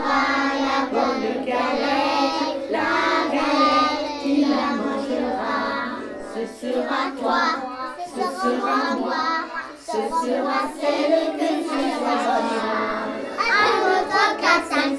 sera la bonne galette, la galette, tu la mangeras. Ce sera toi, ce sera moi, ce sera celle que tu choisiras. 1, 2, 3, 4, 5,